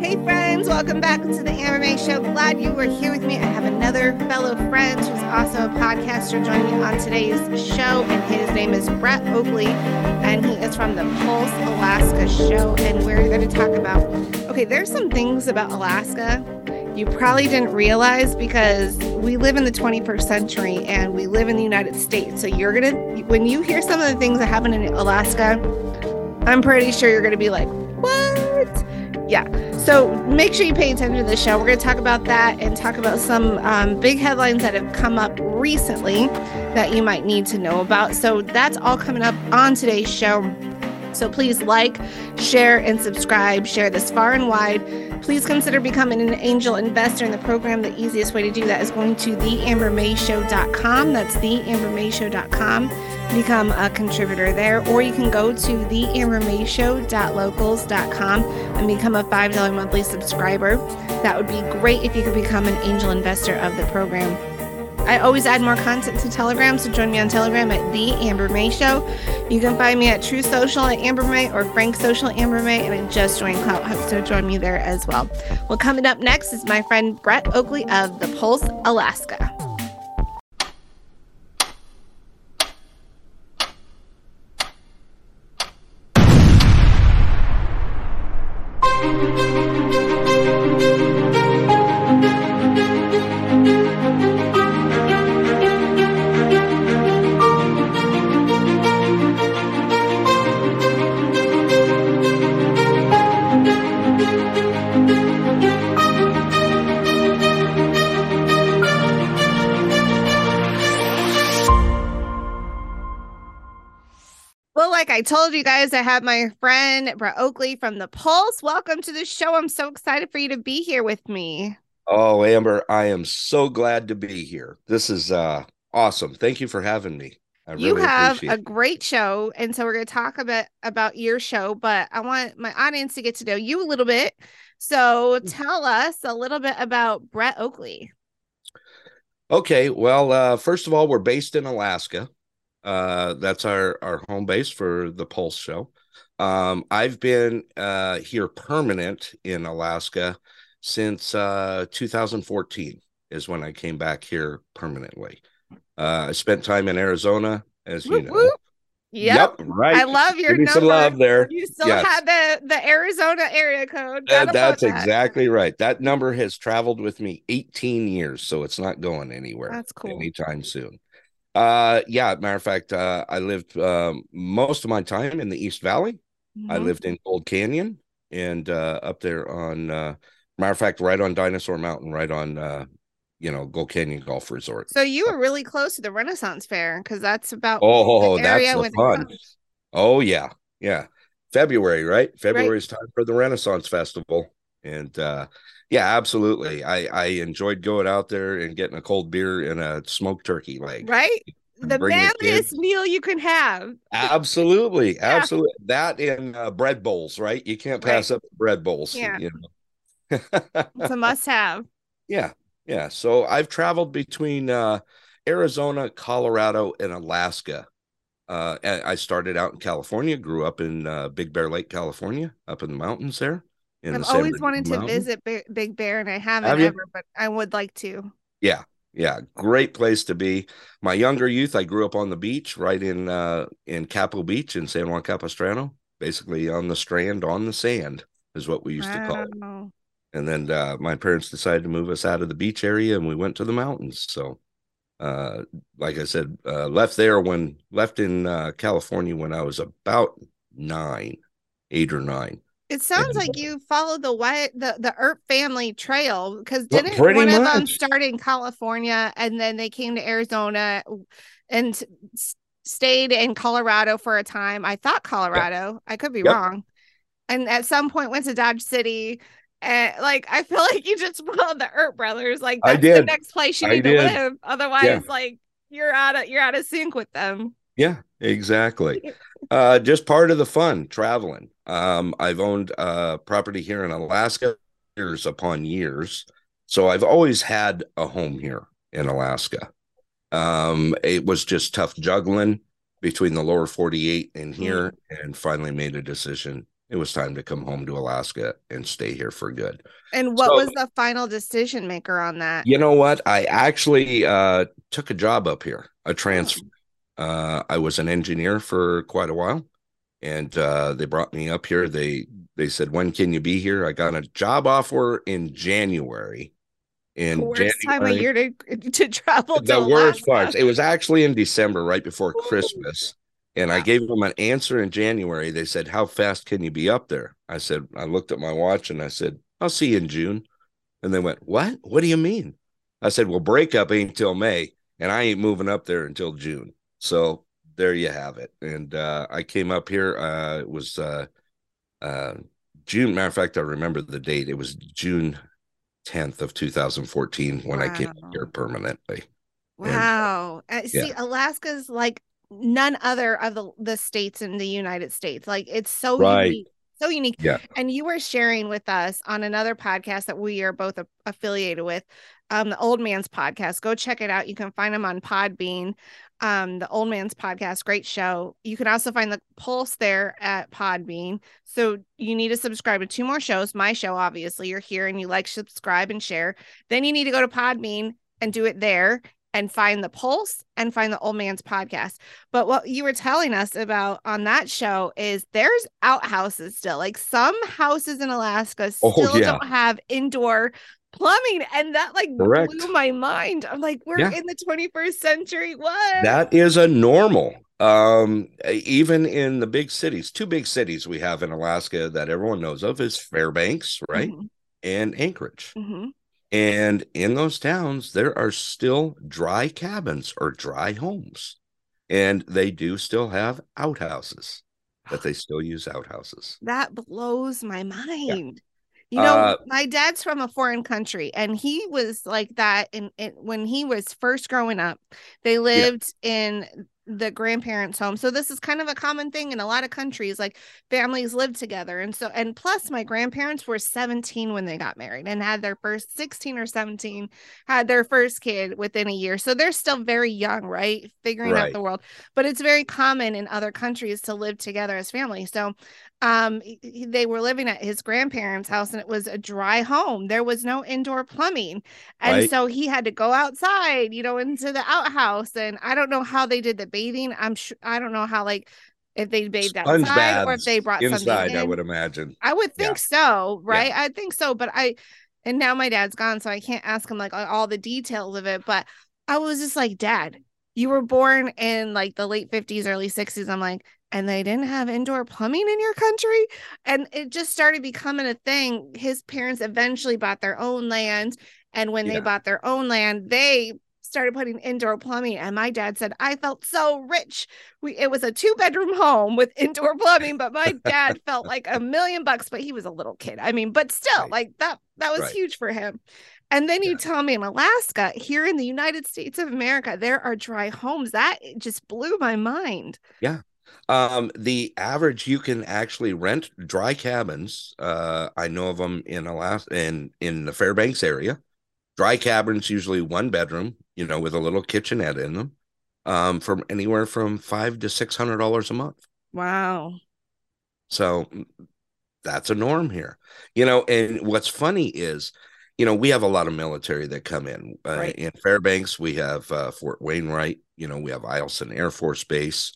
Hey friends, welcome back to the Amber May Show. Glad you were here with me. I have another fellow friend who's also a podcaster joining me on today's show, and his name is Brett Oakley, and he is from the Pulse Alaska show, and we're going to talk about, okay, there's some things about Alaska you probably didn't realize because we live in the 21st century and we live in the United States. So you're going to, when you hear some of the things that happen in Alaska, I'm pretty sure you're going to be like, what? Yeah. So make sure you pay attention to the show. We're going to talk about that and talk about some big headlines that have come up recently that you might need to know about. So that's all coming up on today's show. So please like, share, and subscribe. Share this far and wide. Please consider becoming an angel investor in the program. The easiest way to do that is going to theambermayshow.com. That's theambermayshow.com. Become a contributor there. Or you can go to theambermayshow.locals.com and become a $5 monthly subscriber. That would be great if you could become an angel investor of the program. I always add more content to Telegram, so join me on Telegram at The Amber May Show. You can find me at True Social at Amber May or Frank Social at Amber May, and I just joined Clout Hub, so join me there as well. Well, coming up next is my friend Brett Oakley of the Pulse, Alaska. Like I told you guys, I have my friend Brett Oakley from the Pulse. Welcome to the show. I'm so excited for you to be here with me. Oh, Amber, I am so glad to be here. This is awesome. Thank you for having me. You have a great show, and so we're going to talk a bit about your show, but I want my audience to get to know you a little bit. So tell us a little bit about Brett Oakley. Okay, well, first of all, we're based in Alaska. That's our home base for the Pulse show. I've been here permanent in Alaska since 2014 is when I came back here permanently. I spent time in Arizona, as you know. Yep, right. I love your number. Some love there. You still have the Arizona area code. That's exactly right. That number has traveled with me 18 years, so it's not going anywhere. That's cool. Anytime soon. Matter of fact, I lived most of my time in the East Valley. Mm-hmm. I lived in Gold Canyon and up there on matter of fact, right on Dinosaur Mountain, right on Gold Canyon Golf Resort. So you were really close to the Renaissance Fair because that's about the area that's fun. Oh yeah. February, right? February's time for the Renaissance Festival. And absolutely. I enjoyed going out there and getting a cold beer and a smoked turkey leg. Right? The manliest meal you can have. Absolutely. Yeah. Absolutely. That and bread bowls, right? You can't pass up bread bowls. Yeah. It's a must have. Yeah. So I've traveled between Arizona, Colorado, and Alaska. I started out in California, grew up in Big Bear Lake, California, up in the mountains there. I've always wanted to visit Big Bear, and I haven't ever, but I would like to. Yeah. Great place to be. My younger youth, I grew up on the beach, right in Capo Beach in San Juan Capistrano, basically on the strand, on the sand is what we used to call it. And then my parents decided to move us out of the beach area, and we went to the mountains. So, like I said, left in California when I was about 8 or 9. It sounds like you followed the Earp family trail because didn't one of them start in California and then they came to Arizona and stayed in Colorado for a time? I thought Colorado. I could be wrong. And at some point went to Dodge City. And I feel like you just followed the Earp brothers. Like that's the next place you need to live. Otherwise, you're out of sync with them. Yeah, exactly. Just part of the fun traveling. I've owned property here in Alaska years upon years. So I've always had a home here in Alaska. It was just tough juggling between the lower 48 and here, and finally made a decision it was time to come home to Alaska and stay here for good. And what So, was the final decision maker on that? you know what? I actually took a job up here, a Oh, transfer. I was an engineer for quite a while, and they brought me up here. They said, "When can you be here?" I got a job offer in January. the In worst time of January, year to travel to the worst Alaska. part, it was actually in December, right before Ooh, Christmas. And I wow. gave them an answer in January. They said, "How fast can you be up there?" I said, I looked at my watch and I said, "I'll see you in June." And they went, "What? What do you mean?" I said, "Well, breakup ain't till May, and I ain't moving up there until June." So there you have it. And I came up here. It was uh, June. Matter of fact, I remember the date. It was June 10th of 2014 when I came here Wow. permanently. And Wow. yeah, See, Alaska's like none other of the states in the United States. Like it's so right. unique, so unique. Yeah, And you were sharing with us on another podcast that we are both affiliated with, the Old Man's Podcast. Go check it out. You can find them on Podbean. The Old Man's Podcast, great show. You can also find the Pulse there at Podbean. So you need to subscribe to two more shows. My show, obviously, you're here and you like, subscribe, and share. Then you need to go to Podbean and do it there and find the Pulse and find the Old Man's Podcast. But what you were telling us about on that show is there's outhouses still. Like some houses in Alaska oh still yeah, don't have indoor plumbing. And that like blew correct. my mind. I'm like, we're Yeah, in the 21st century. What? that is a normal. Even in the big cities, two big cities we have in Alaska that everyone knows of is Fairbanks, right? Mm-hmm. And Anchorage. Mm-hmm. And in those towns, there are still dry cabins or dry homes. And they do still have outhouses, that they still use outhouses. That blows my Yeah. mind. You know, Uh, my dad's from a foreign country, and he was like that. And when he was first growing up, they yeah, lived in the grandparents' home. So this is kind of a common thing in a lot of countries. Like families live together, and so and plus, my grandparents were 17 when they got married and had their first 16 or 17 had their first kid within a year. So they're still very young, right, figuring out right, the world. But it's very common in other countries to live together as family. So they were living at his grandparents' house and it was a dry home. There was no indoor plumbing. And right. so he had to go outside, into the outhouse. And I don't know how they did the bathing. I'm sure I don't know how, like, if they bathed Sponge outside or if baths they brought something inside, I would in. imagine. I would Yeah, think so, yeah, right? I think so, but and now my dad's gone, so I can't ask him like all the details of it. But I was just like, Dad, you were born in like the late 50s, early 60s. I'm like, and they didn't have indoor plumbing in your country. And it just started becoming a thing. His parents eventually bought their own land. And when they yeah. bought their own land, they started putting indoor plumbing. And my dad said, I felt so rich. It was a 2-bedroom home with indoor plumbing, but my dad felt like $1 million, but he was a little kid. I mean, but still, Right, like that was right. huge for him. And then you Yeah, tell me in Alaska, here in the United States of America, there are dry homes. That just blew my mind. yeah. The average you can actually rent dry cabins. I know of them in Alaska and in the Fairbanks area. Dry cabins, usually one bedroom, with a little kitchenette in them, from anywhere from $500 to $600 a month. Wow. So that's a norm here. And what's funny is, we have a lot of military that come in. Right. In Fairbanks, we have Fort Wainwright. We have Eielson Air Force Base.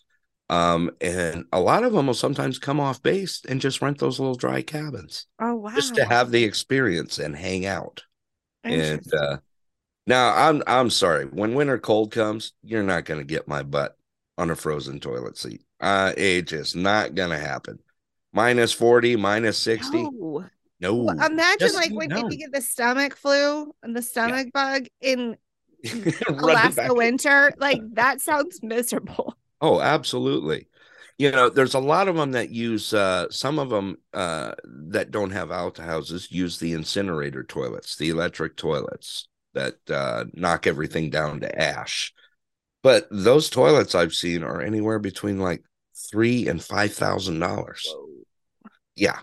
And a lot of them will sometimes come off base and just rent those little dry cabins Oh, just to wow. have the experience and hang out. And Interesting. now I'm sorry. When winter cold comes, you're not going to get my butt on a frozen toilet seat. It's just not going to happen. Minus 40, minus 60. No. Well, No, imagine just like when if you no. get the stomach flu and the Yeah. stomach bug in Running Alaska back. winter, like that sounds miserable. Oh, absolutely. There's a lot of them that use some of them that don't have outhouses use the incinerator toilets, the electric toilets that knock everything down to ash. But those toilets I've seen are anywhere between like $3,000 and $5,000. Whoa. Yeah.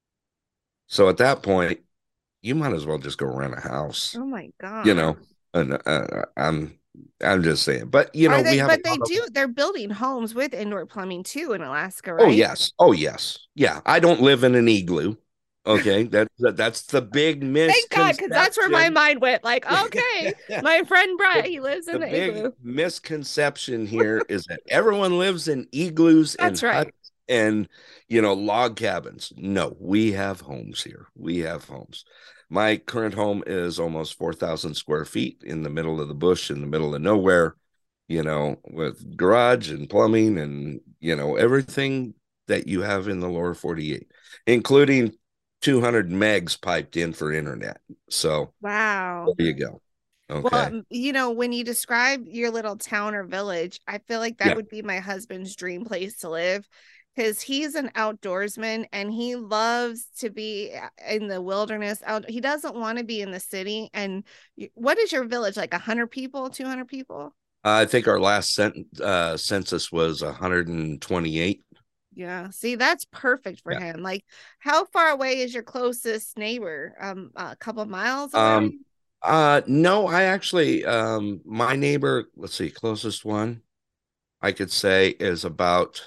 So at that point, you might as well just go rent a house, Oh my you God. know. And I'm just saying. But you know, Are we they? have a But they lot of. do. They're building homes with indoor plumbing too in Alaska, Oh right? yes. Oh yes. Yeah. I don't live in an igloo. Okay. That's the big Thank God, because that's where my misconception. mind went. Like, okay, my friend Brett, he lives in The the big igloo. misconception here is that everyone lives in igloos and That's right. huts and log cabins. No, we have homes here. We have homes. My current home is almost 4,000 square feet in the middle of the bush, in the middle of nowhere, with garage and plumbing and everything that you have in the lower 48, including 200 megs piped in for internet. So Wow. there you go. Well, Okay. when you describe your little town or village, I feel like that Yeah. would be my husband's dream place to live because he's an outdoorsman and he loves to be in the wilderness. He doesn't want to be in the city. And what is your village like? 100 people, 200 people? I think our last census was 128. Yeah. See, that's perfect for Yeah. him. Like, how far away is your closest neighbor? A couple miles away? Um, no, I actually, my neighbor, let's see, closest one I could say is about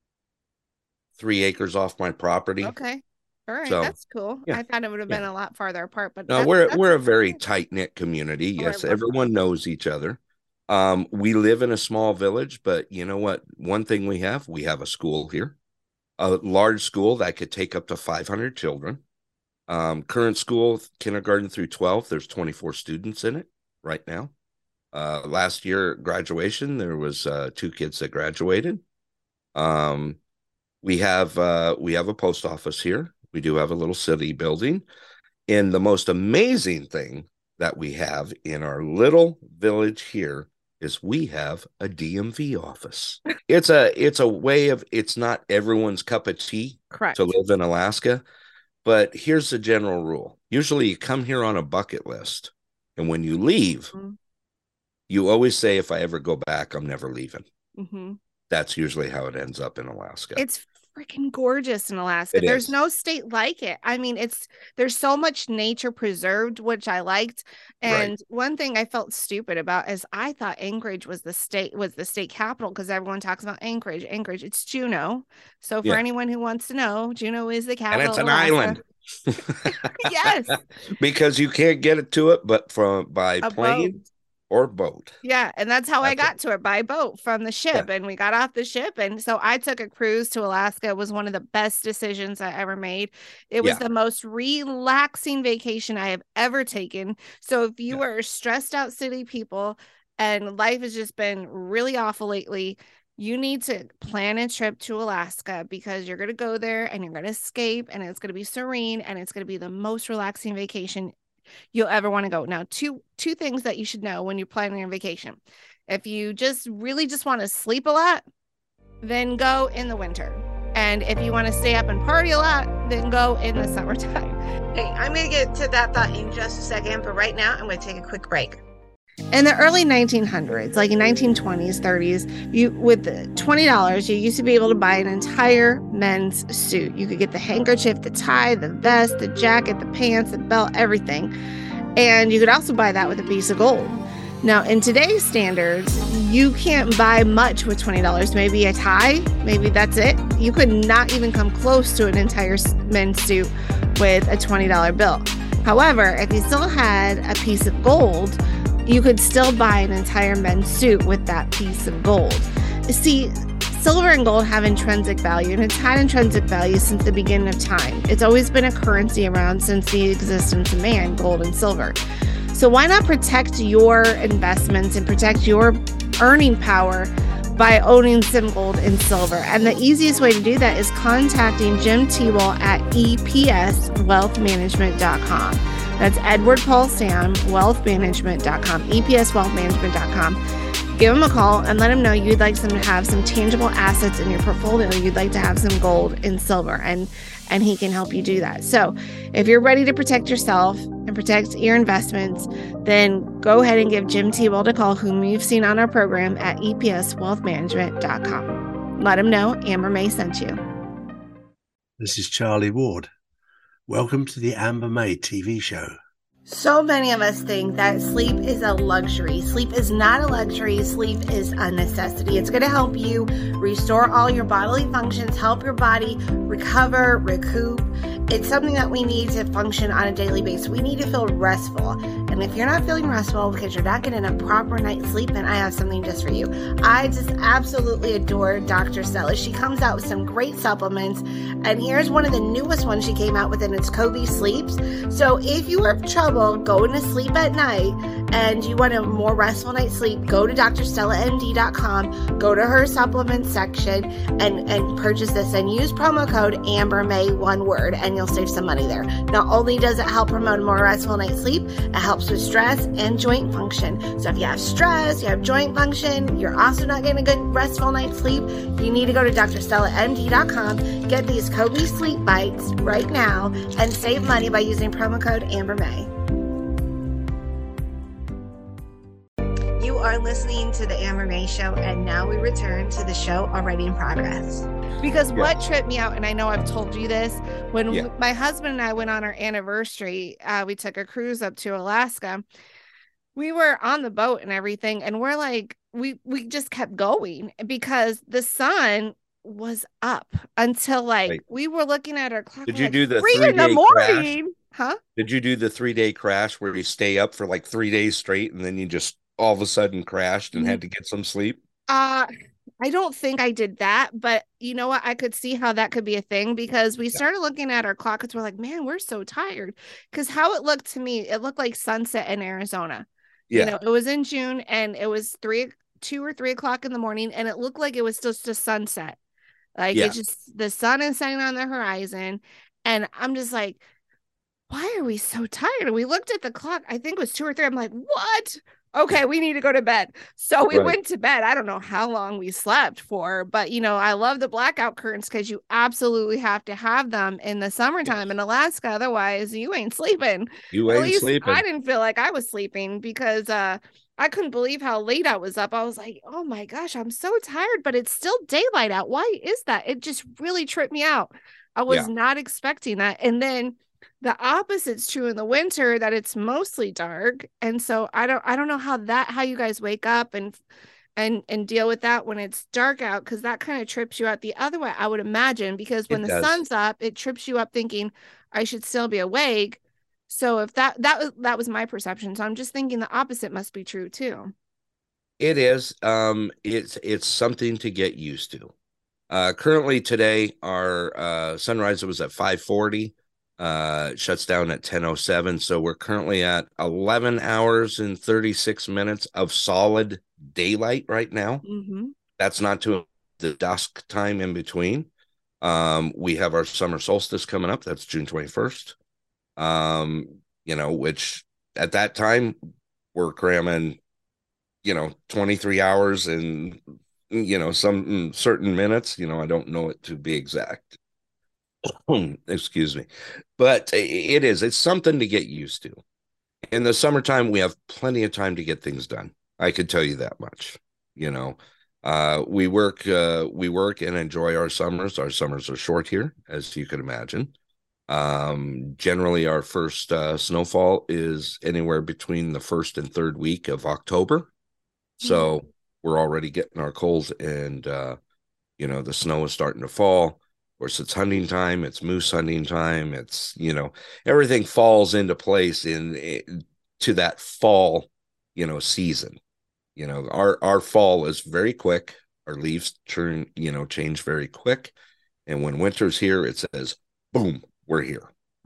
3 acres off my property. Okay. All right. So That's cool. yeah, I thought it would have yeah. been a lot farther apart, but No, we're a very tight knit community. oh, I Yes, love that. everyone knows each other. We live in a small village, but you know what? One thing we have a school here, a large school that could take up to 500 children. Current school, kindergarten through 12, there's 24 students in it right now. Last year graduation, there was 2 kids that graduated. Um, we have a post office here. We do have a little city building. And the most amazing thing that we have in our little village here is we have a DMV office. It's a way of, it's not everyone's cup of tea Correct. to live in Alaska, but here's the general rule. Usually you come here on a bucket list, and when you leave, you always say, if I ever go back, I'm never leaving. Mm-hmm. That's usually how it ends up in Alaska. It's freaking gorgeous in Alaska. There's no state like it. I mean, there's so much nature preserved, which I liked. And one thing I felt stupid about is I thought Anchorage was the state capital because everyone talks about Anchorage. It's Juneau. So for anyone who wants to know, Juneau is the capital. And it's an Alaska. island. Yes. Because you can't get it to it but by plane or boat. Yeah, and that's how I got to it, by boat from the ship. And we got off the ship, and so I took a cruise to Alaska. It was one of the best decisions I ever made. It was the most relaxing vacation I have ever taken. So if you are stressed out city people and life has just been really awful lately, you need to plan a trip to Alaska because you're going to go there and you're going to escape, and it's going to be serene, and it's going to be the most relaxing vacation you'll ever want to go. Now, two things that you should know when you're planning your vacation. If you just want to sleep a lot, then go in the winter. And if you want to stay up and party a lot, then go in the summertime. Okay, I'm going to get to that thought in just a second, but right now I'm going to take a quick break. In the early 1900s, like in 1920s, 30s, with $20, you used to be able to buy an entire men's suit. You could get the handkerchief, the tie, the vest, the jacket, the pants, the belt, everything. And you could also buy that with a piece of gold. Now, in today's standards, you can't buy much with $20. Maybe a tie, maybe that's it. You could not even come close to an entire men's suit with a $20 bill. However, if you still had a piece of gold, you could still buy an entire men's suit with that piece of gold. See, silver and gold have intrinsic value, and it's had intrinsic value since the beginning of time. It's always been a currency around since the existence of man, gold and silver. So why not protect your investments and protect your earning power by owning some gold and silver? And the easiest way to do that is contacting Jim Teboul at EPSwealthmanagement.com. That's Edward Paul Sam, wealthmanagement.com, EPSwealthmanagement.com. Give him a call and let him know you'd like to have some tangible assets in your portfolio. You'd like to have some gold and silver, and he can help you do that. So if you're ready to protect yourself and protect your investments, then go ahead and give Jim Teboul a call, whom you've seen on our program at EPSwealthmanagement.com. Let him know Amber May sent you. This is Charlie Ward. Welcome to the Amber May TV show. So many of us think that sleep is a luxury. Sleep is not a luxury. Sleep is a necessity. It's going to help you restore all your bodily functions, help your body recover, recoup. It's something that we need to function on a daily basis. We need to feel restful. And if you're not feeling restful because you're not getting a proper night's sleep, then I have something just for you. I just absolutely adore Dr. Stella. She comes out with some great supplements. And here's one of the newest ones she came out with, and it's Kobe Sleeps. So if you have trouble going to sleep at night and you want a more restful night's sleep, go to drstellamd.com, go to her supplements section and purchase this and use promo code AmberMay, one word, and you'll save some money there. Not only does it help promote a more restful night's sleep, it helps with stress and joint function. So if you have stress, you have joint function, you're also not getting a good restful night's sleep, you need to go to drstellamd.com, get these Kobe Sleep Bites right now, and save money by using promo code AmberMay. You are listening to the Amber May Show, and now we return to the show already in progress. Because what tripped me out, and I know I've told you this, when my husband and I went on our anniversary, we took a cruise up to Alaska. We were on the boat and everything, and we're like, we just kept going because the sun was up until we were looking at our clock. Did you do the 3 in the morning? Huh? Did you do the 3-day crash where you stay up for like 3 days straight and then you just all of a sudden crashed and had to get some sleep? I don't think I did that, but you know what? I could see how that could be a thing because we started looking at our clock because we're like, man, we're so tired. Because how it looked to me, it looked like sunset in Arizona. Yeah. You know, it was in June and it was 2 or 3 o'clock in the morning and it looked like it was just a sunset. It's just the sun is setting on the horizon. And I'm just like, why are we so tired? And we looked at the clock. I think it was 2 or 3. I'm like, what? Okay, we need to go to bed. So we went to bed. I don't know how long we slept for, but I love the blackout curtains because you absolutely have to have them in the summertime in Alaska. Otherwise, you ain't sleeping. You ain't sleeping. I didn't feel like I was sleeping because I couldn't believe how late I was up. I was like, oh my gosh, I'm so tired, but it's still daylight out. Why is that? It just really tripped me out. I was not expecting that. And then the opposite's true in the winter, that it's mostly dark. And so I don't know how you guys wake up and deal with that when it's dark out, because that kind of trips you out the other way, I would imagine, because when the sun's up, it trips you up thinking I should still be awake. So if that was my perception. So I'm just thinking the opposite must be true too. It is. It's something to get used to. Currently today, our sunrise was at 5:40. Shuts down at 10:07. So we're currently at 11 hours and 36 minutes of solid daylight right now. Mm-hmm. That's not to the dusk time in between. We have our summer solstice coming up. That's June 21st. Which at that time we're cramming, 23 hours and, some certain minutes, I don't know it to be exact. Excuse me. But it's something to get used to. In the summertime, we have plenty of time to get things done. I could tell you that much. We work and enjoy our summers. Our summers are short here, as you can imagine. Generally, our first snowfall is anywhere between the first and third week of October. So we're already getting our coals and, the snow is starting to fall. Of course, it's hunting time. It's moose hunting time. It's, everything falls into place to that fall, season. Our fall is very quick. Our leaves change very quick. And when winter's here, it says, boom, we're here.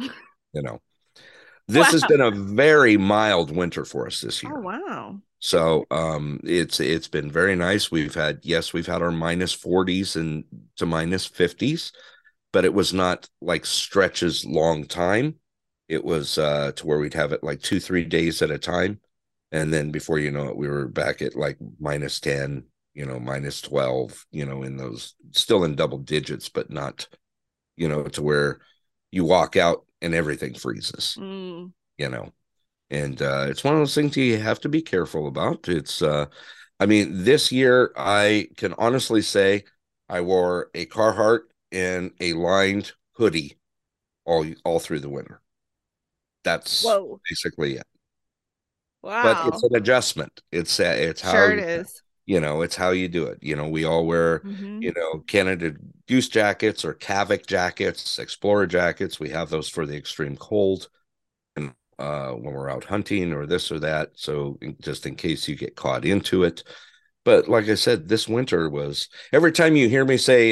This has been a very mild winter for us this year. Oh, wow. So it's been very nice. We've had our minus 40s and to minus 50s, but it was not like stretches long time. It was to where we'd have it like 2-3 days at a time. And then before you know it, we were back at like minus 10, minus 12, in those, still in double digits, but not, to where you walk out and everything freezes, and it's one of those things you have to be careful about. It's, this year I can honestly say I wore a Carhartt and a lined hoodie all through the winter. That's Whoa. basically it. But it's Wow. an adjustment. It's Sure how it is. it's how you do it. We all wear, Mm-hmm. Canada Goose jackets or Kavik jackets, Explorer jackets. We have those for the extreme cold and when we're out hunting or this or that. So just in case you get caught into it. But like I said, this winter was every time you hear me say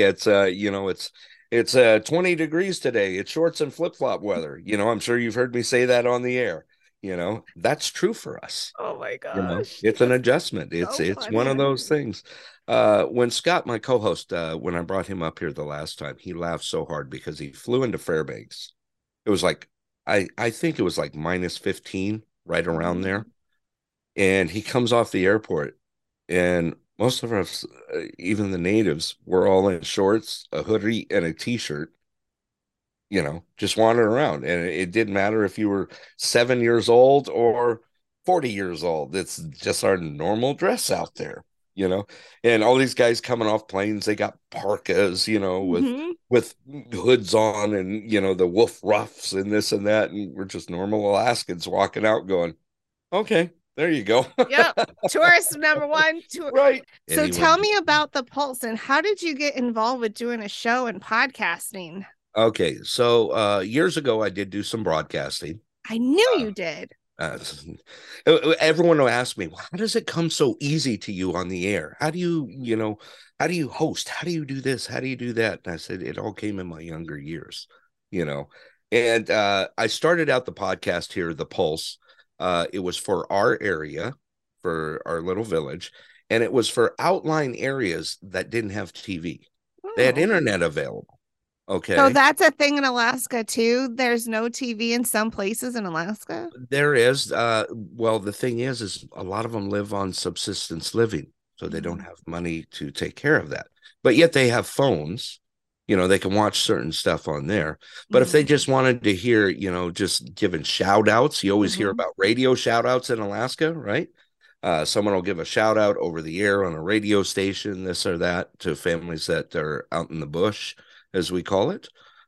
it's 20 degrees today. It's shorts and flip-flop weather. I'm sure you've heard me say that on the air. That's true for us. Oh my gosh. It's an That's adjustment. It's so it's one of funny. those things. When Scott, my co-host, when I brought him up here the last time, he laughed so hard because he flew into Fairbanks. It was like I think it was like minus 15, right around there. Mhm. And he comes off the airport, and most of us, even the natives, were all in shorts, a hoodie, and a t-shirt, just wandering around. And it didn't matter if you were 7 years old or 40 years old. It's just our normal dress out there, you know. And all these guys coming off planes, they got parkas, Mhm. with hoods on and the wolf ruffs and this and that. And we're just normal Alaskans walking out going, okay, there you go. Yep. Tourist number one. Tour. Right. So Anyone. tell me about the Pulse and how did you get involved with doing a show and podcasting? Okay. So years ago, I did do some broadcasting. I knew Uh, you did. uh, Everyone will ask me, well, how does it come so easy to you on the air? How do you host? How do you do this? How do you do that? And I said, it all came in my younger years, you know. And I started out the podcast here, The Pulse. It was for our area, for our little village, and it was for outlying areas that didn't have TV. They had Oh. internet available. So Okay. that's a thing in Alaska too. There's no TV in some places in Alaska. There is. Well, the thing is a lot of them live on subsistence living, so they don't Mhm. have money to take care of that. But yet they have phones. They can watch certain stuff on there. But if they Mhm. just wanted to hear, just giving shout outs, you always hear Mhm. about radio shout outs in Alaska, right? Someone will give a shout out over the air on a radio station, this or that, to families that are out in the bush, as we call it.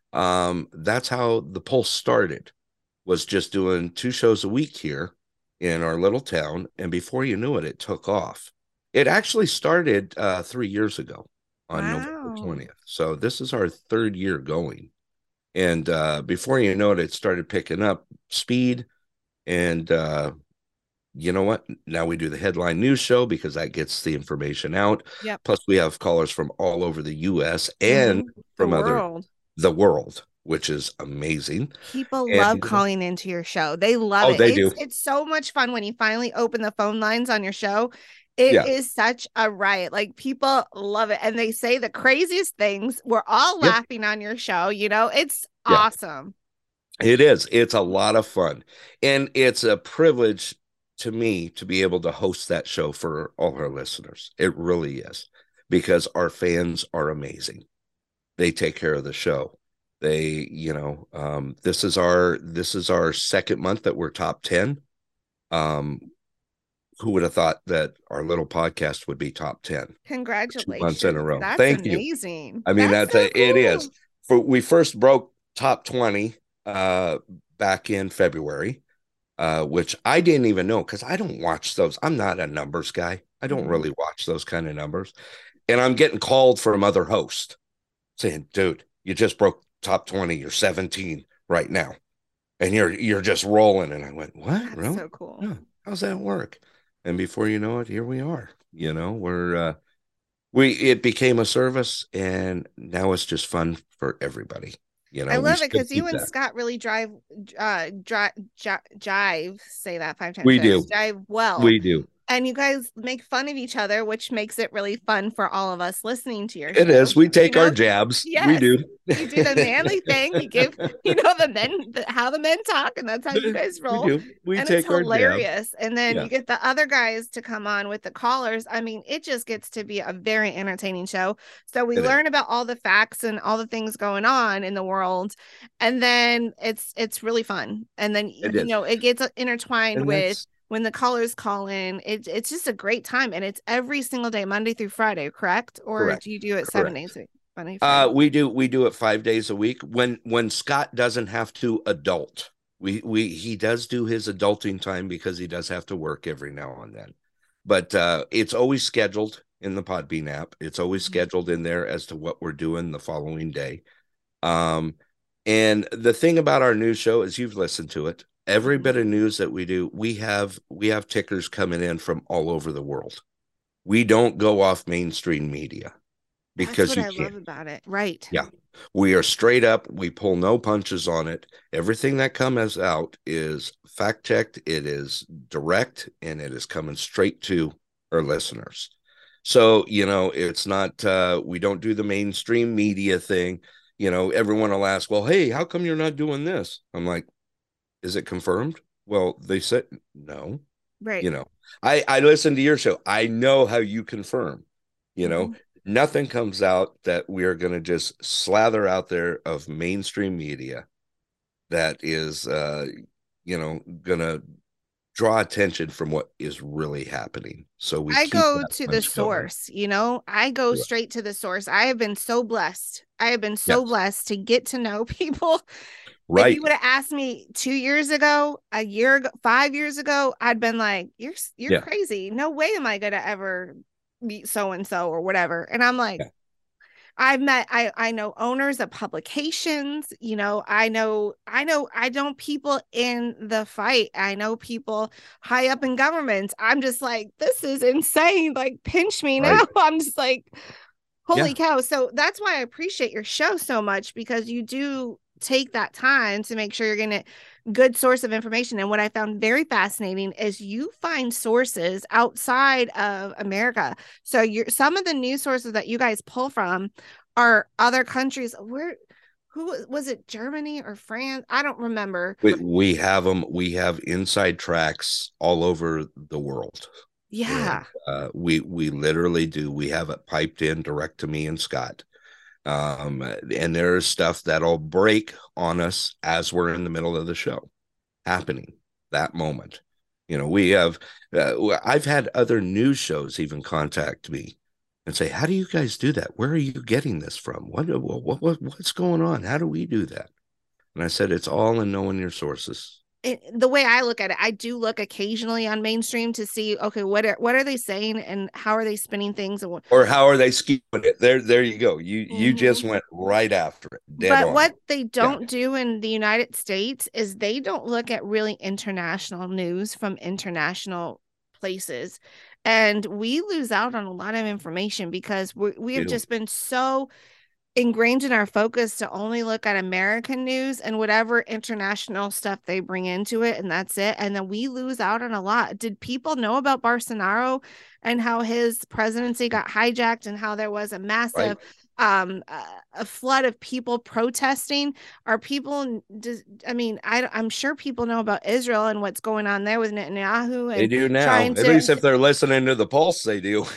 That's how the Pulse started, was just doing 2 shows a week here in our little town. And before you knew it, it took off. It actually started 3 years ago on November Wow. 20th. So this is our third year going. And before you know it, it started picking up speed. And you know what? Now we do the headline news show because that gets the information out. Yep. Plus, we have callers from all over the US and Mhm. The from world. the world, which is amazing. People love And calling into your show. They love oh, it. they It's do. it's so much fun when you finally open the phone lines on your show. It Yeah. is such a riot. Like people love it and they say the craziest things. We're all Yep. laughing on your show, It's Yeah. awesome. It is. It's a lot of fun. And it's a privilege to me to be able to host that show for all our listeners. It really is, because our fans are amazing. They take care of the show. This is our second month that we're top 10. Um, who would have thought that our little podcast would be top 10 2 months in a Congratulations. row? That's Thank you. amazing. I mean, That's so it is. cool. We first broke top 20 back in February, which I didn't even know because I don't watch those. I'm not a numbers guy. I don't Mhm. really watch those kind of numbers. And I'm getting called from other hosts saying, dude, you just broke top 20. You're 17 right now. And you're just rolling. And I went, what? That's Really? so cool. Yeah. How's that work? And before you know it, here we are. It became a service, and now it's just fun for everybody. I We love it should because you keep and that. Scott really jive, say that 5 times We fast, do. jive well. We do. And you guys make fun of each other, which makes it really fun for all of us listening to your It show. is. We take our jabs. We Yes, do. you do the manly thing. You give, the men, how the men talk, and that's how you guys We roll. do. We And it's take our jabs. hilarious. And then Yeah, you get the other guys to come on with the callers. I mean, it just gets to be a very entertaining show. So we it is. learn about all the facts and all the things going on in the world. And then it's really fun. And then, It is. it gets intertwined And with that's when the callers call in. It's just a great time. And it's every single day, Monday through Friday, correct? Or correct. do you do it 7 days Correct. a week? Monday, Friday. We do it 5 days a week when Scott doesn't have to adult. He does do his adulting time because he does have to work every now and then. But it's always scheduled in the Podbean app. It's always scheduled in there as to what we're doing the following day. And the thing about our news show is you've listened to it. Every bit of news that we do, we have tickers coming in from all over the world. We don't go off mainstream media because that's what I love about it. Right. Yeah. We are straight up. We pull no punches on it. Everything that comes out is fact checked. It is direct, and it is coming straight to our listeners. So, it's not, we don't do the mainstream media thing. Everyone will ask, well, hey, how come you're not doing this? I'm like, is it confirmed? Well, they said no. Right. I listen to your show. I know how you confirm, nothing comes out that we are going to just slather out there of mainstream media that is, going to draw attention from what is really happening. So I go to the source, I go straight to the source. I have been so blessed. Blessed to get to know people. Right. If you would have asked me 2 years ago, a year ago, 5 years ago, I'd been like, you're crazy. No way am I going to ever meet so-and-so or whatever. And I'm like, I know owners of publications, I know people in the fight. I know people high up in governments. I'm just like, this is insane. Like, pinch me now. I'm just like, holy cow. So that's why I appreciate your show so much, because you do take that time to make sure you're getting a good source of information. And what I found very fascinating is you find sources outside of America. So some of the news sources that you guys pull from are other countries. Who was it? Germany or France? I don't remember. We have them. We have inside tracks all over the world. Yeah. And, we literally do. We have it piped in direct to me and Scott. And there's stuff that'll break on us as we're in the middle of the show happening that moment. We have, I've had other news shows even contact me and say, how do you guys do that? Where are you getting this from? What's going on? How do we do that? And I said, it's all in knowing your sources. The way I look at it, I do look occasionally on mainstream to see, okay, what are they saying and how are they spinning things, or how are they skewing it? There you go. You just went right after it. But what they don't do in the United States is they don't look at really international news from international places, and we lose out on a lot of information because we have just been so ingrained in our focus to only look at American news and whatever international stuff they bring into it, and that's it. And then we lose out on a lot. Did people know about Bolsonaro and how his presidency got hijacked and how there was a massive a flood of people protesting? Are people I'm sure people know about Israel and what's going on there with Netanyahu, and they do now, at least if they're listening to the Pulse, they do.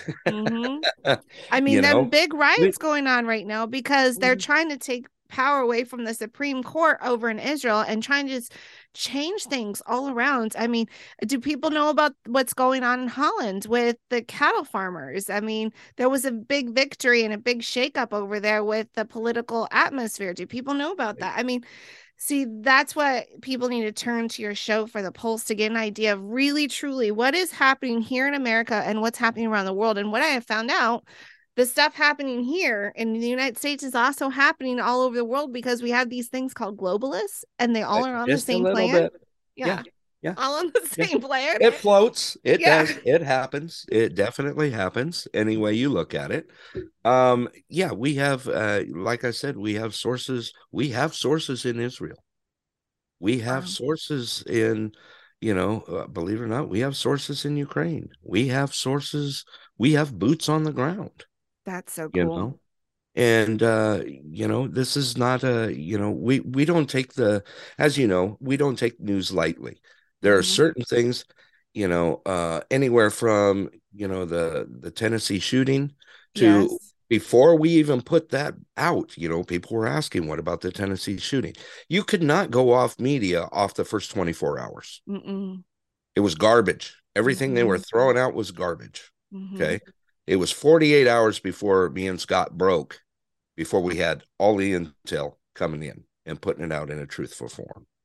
I mean, there are big riots going on right now because they're trying to take power away from the Supreme Court over in Israel and trying to just change things all around. I mean, do people know about what's going on in Holland with the cattle farmers? I mean, there was a big victory and a big shakeup over there with the political atmosphere. Do people know about that? I mean, see, that's what people need to turn to your show for the Pulse to get an idea of really, truly what is happening here in America and what's happening around the world. And what I have found out, the stuff happening here in the United States is also happening all over the world because we have these things called globalists, and they all are on the same plan. Yeah. All on the same plan. It floats. It does. It happens. It definitely happens any way you look at it. We have, like I said, we have sources. We have sources in Israel. We have sources in, believe it or not, we have sources in Ukraine. We have sources. We have boots on the ground. That's so cool. And, this is not we don't take we don't take news lightly. There are certain things, anywhere from, the Tennessee shooting to before we even put that out, people were asking, what about the Tennessee shooting? You could not go off media off the first 24 hours. It was garbage. Everything they were throwing out was garbage. Okay. It was 48 hours before me and Scott broke, before we had all the intel coming in and putting it out in a truthful form.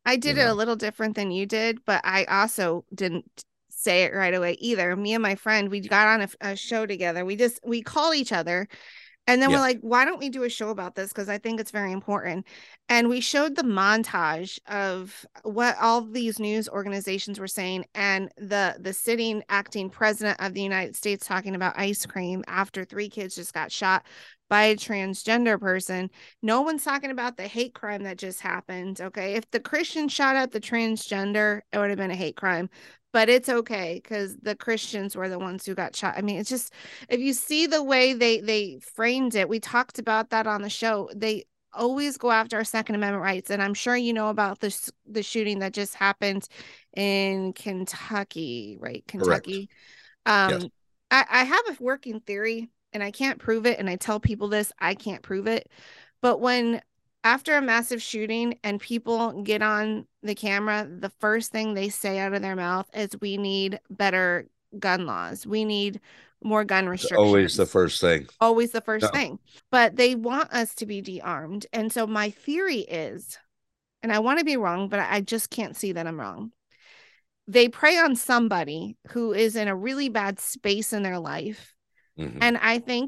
I did it a little different than you did, but I also didn't say it right away either. Me and my friend, we got on a show together. We call each other. And then we're like, why don't we do a show about this? Because I think it's very important. And we showed the montage of what all these news organizations were saying, and the sitting acting president of the United States talking about ice cream after 3 kids just got shot by a transgender person. No one's talking about the hate crime that just happened. Okay. If the Christian shot at the transgender, it would have been a hate crime. But it's okay because the Christians were the ones who got shot. I mean, it's just, if you see the way they framed it, we talked about that on the show. They always go after our Second Amendment rights. And I'm sure you know about the shooting that just happened in Kentucky, right? Kentucky. Yes. I have a working theory, and I can't prove it. And I tell people this, I can't prove it. But after a massive shooting and people get on the camera, the first thing they say out of their mouth is, we need better gun laws. We need more gun restrictions. It's always the first thing. Always the first thing. But they want us to be de-armed. And so my theory is, and I want to be wrong, but I just can't see that I'm wrong. They prey on somebody who is in a really bad space in their life. Mm-hmm. And I think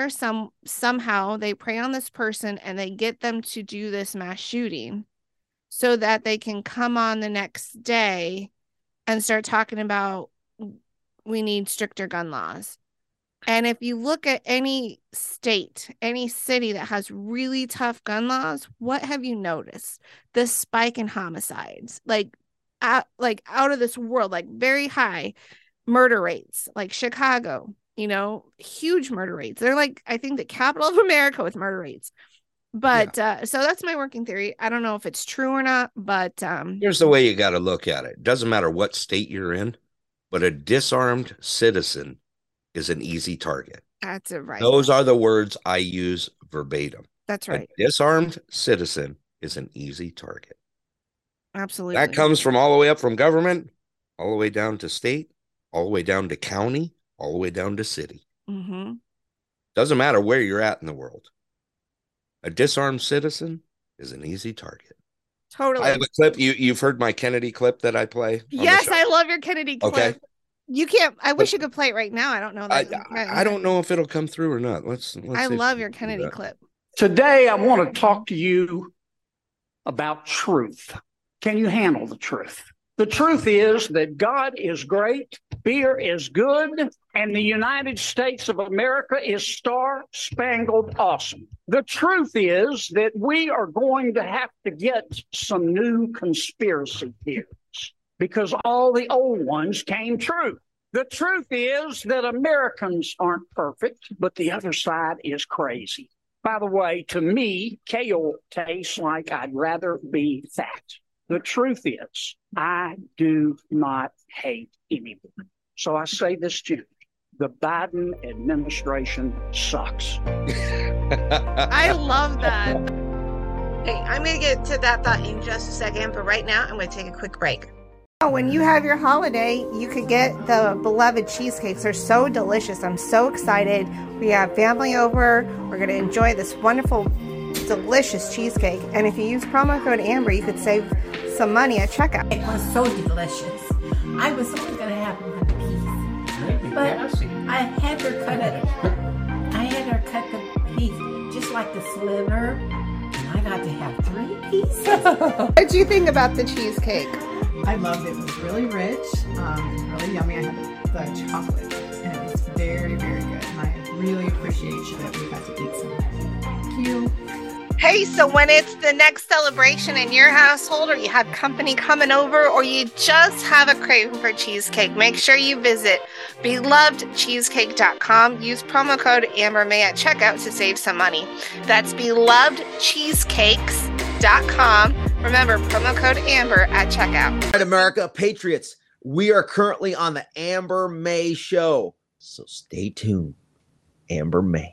somehow they prey on this person and they get them to do this mass shooting so that they can come on the next day and start talking about, we need stricter gun laws. And if you look at any state, any city that has really tough gun laws, what have you noticed? The spike in homicides, like out of this world, like very high murder rates, like Chicago. Huge murder rates. They're like, I think, the capital of America with murder rates. But so that's my working theory. I don't know if it's true or not, but here's the way you got to look at it. Doesn't matter what state you're in, but a disarmed citizen is an easy target. That's right. Those are the words I use verbatim. That's right. A disarmed citizen is an easy target. Absolutely. That comes from all the way up from government, all the way down to state, all the way down to county, all the way down to city. Mm-hmm. Doesn't matter where you're at in the world. A disarmed citizen is an easy target. Totally. I have a clip. You've heard my Kennedy clip that I play? Yes, I love your Kennedy clip. Okay. You can't. I wish you could play it right now. I don't know that. I don't know if it'll come through or not. Let's I love your Kennedy clip. Today, I want to talk to you about truth. Can you handle the truth? The truth is that God is great, beer is good, and the United States of America is star-spangled awesome. The truth is that we are going to have to get some new conspiracy theories because all the old ones came true. The truth is that Americans aren't perfect, but the other side is crazy. By the way, to me, kale tastes like I'd rather be fat. The truth is, I do not hate anyone. So I say this gently. The Biden administration sucks. I love that. Hey, I'm going to get to that thought in just a second, but right now I'm going to take a quick break. When you have your holiday, you could get the beloved cheesecakes. They're so delicious. I'm so excited. We have family over. We're going to enjoy this wonderful, delicious cheesecake. And if you use promo code Amber, you could save some money at checkout. It was so delicious. I was only going to have one piece, but I had her cut the piece just like the sliver, and I got to have 3 pieces. What did you think about the cheesecake? I loved it. It was really rich. It was really yummy. I had the chocolate, and it was very, very good. And I really appreciate that we got to eat some. Thank you. Hey, so when it's the next celebration in your household, or you have company coming over, or you just have a craving for cheesecake, make sure you visit belovedcheesecake.com. Use promo code AmberMay at checkout to save some money. That's belovedcheesecakes.com. Remember, promo code Amber at checkout. All right, America, Patriots, we are currently on the Amber May Show, so stay tuned. Amber May.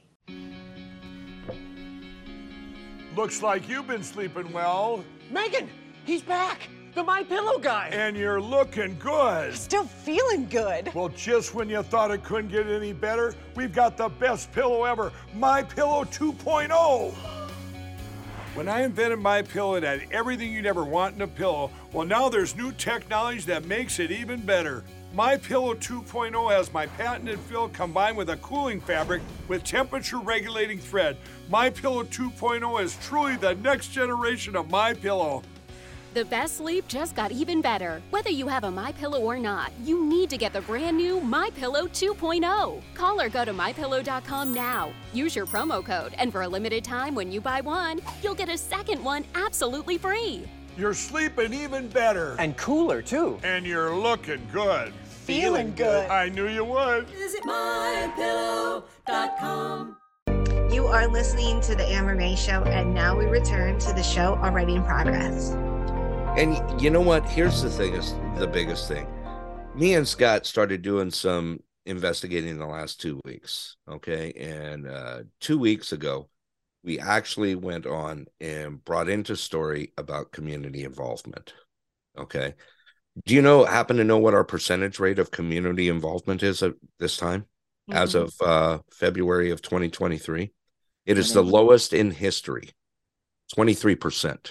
Looks like you've been sleeping well. Megan, he's back. The MyPillow guy. And you're looking good. Still feeling good. Well, just when you thought it couldn't get any better, we've got the best pillow ever, MyPillow 2.0. When I invented My Pillow, it had everything you'd ever want in a pillow. Well, now there's new technology that makes it even better. My Pillow 2.0 has my patented fill combined with a cooling fabric with temperature regulating thread. My Pillow 2.0 is truly the next generation of My Pillow. The best sleep just got even better. Whether you have a MyPillow or not, you need to get the brand new MyPillow 2.0. Call or go to MyPillow.com now. Use your promo code, and for a limited time when you buy one, you'll get a second one absolutely free. You're sleeping even better. And cooler, too. And you're looking good. Feeling good. I knew you would. Visit mypillow.com. You are listening to the Amber May Show, and now we return to the show already in progress. And you know what? Here's the thing, is the biggest thing. Me and Scott started doing some investigating in the last 2 weeks. Okay. And 2 weeks ago, we actually went on and brought into story about community involvement. Okay. Do you happen to know what our percentage rate of community involvement is at this time? Mm-hmm. As of February of 2023? It is the lowest in history, 23%.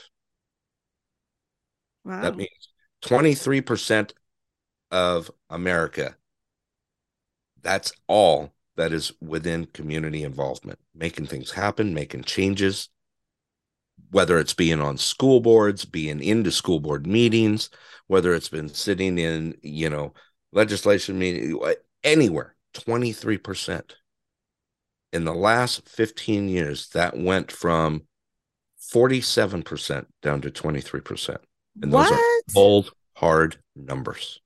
Wow. That means 23% of America. That's all that is within community involvement, making things happen, making changes, whether it's being on school boards, being into school board meetings, whether it's been sitting in, legislation meeting, anywhere, 23%. In the last 15 years, that went from 47% down to 23%. And those are bold, hard numbers.